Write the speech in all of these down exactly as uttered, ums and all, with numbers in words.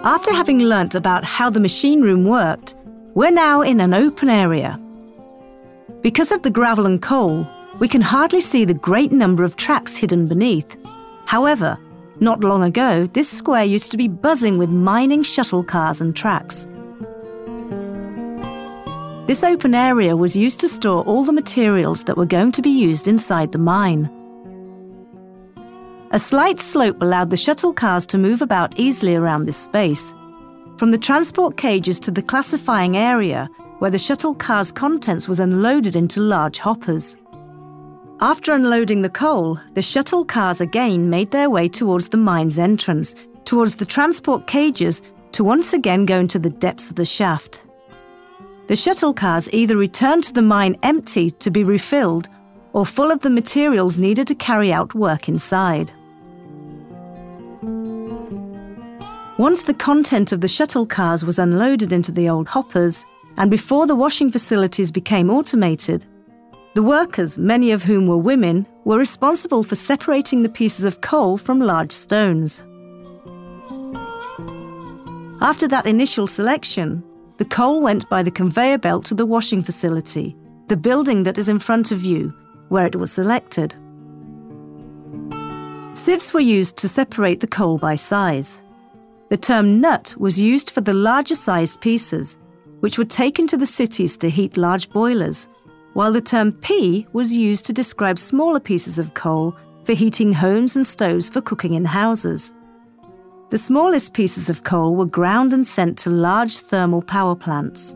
After having learnt about how the machine room worked, we're now in an open area. Because of the gravel and coal, we can hardly see the great number of tracks hidden beneath. However, not long ago, this square used to be buzzing with mining shuttle cars and tracks. This open area was used to store all the materials that were going to be used inside the mine. A slight slope allowed the shuttle cars to move about easily around this space. From the transport cages to the classifying area, where the shuttle car's contents was unloaded into large hoppers. After unloading the coal, the shuttle cars again made their way towards the mine's entrance, towards the transport cages, to once again go into the depths of the shaft. The shuttle cars either returned to the mine empty to be refilled or full of the materials needed to carry out work inside. Once the content of the shuttle cars was unloaded into the old hoppers, and before the washing facilities became automated, the workers, many of whom were women, were responsible for separating the pieces of coal from large stones. After that initial selection, the coal went by the conveyor belt to the washing facility, the building that is in front of you, where it was selected. Sieves were used to separate the coal by size. The term nut was used for the larger sized pieces, which were taken to the cities to heat large boilers, while the term pea was used to describe smaller pieces of coal for heating homes and stoves for cooking in houses. The smallest pieces of coal were ground and sent to large thermal power plants.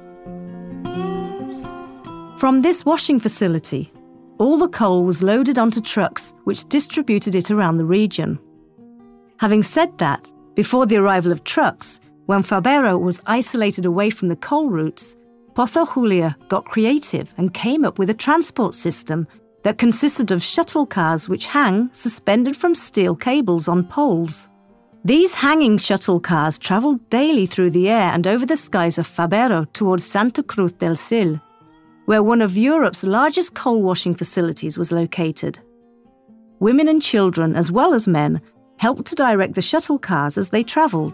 From this washing facility, all the coal was loaded onto trucks which distributed it around the region. Having said that, before the arrival of trucks, when Fabero was isolated away from the coal routes, Pozo Julia got creative and came up with a transport system that consisted of shuttle cars which hang suspended from steel cables on poles. These hanging shuttle cars travelled daily through the air and over the skies of Fabero towards Santa Cruz del Sil, where one of Europe's largest coal washing facilities was located. Women and children, as well as men, helped to direct the shuttle cars as they travelled.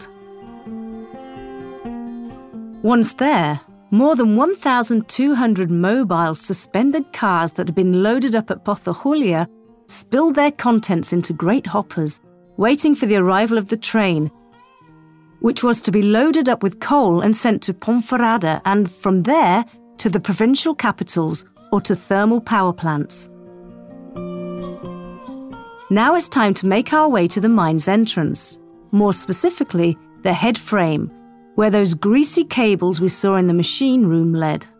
Once there, more than one thousand two hundred mobile suspended cars that had been loaded up at Pozo Julia spilled their contents into great hoppers, waiting for the arrival of the train, which was to be loaded up with coal and sent to Ponferrada and from there to the provincial capitals or to thermal power plants. Now it's time to make our way to the mine's entrance, more specifically the head frame, where those greasy cables we saw in the machine room led.